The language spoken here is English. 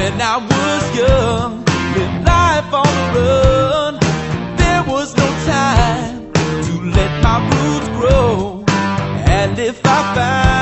When I was young, lived life on the run. There was no time to let my roots grow. And if I find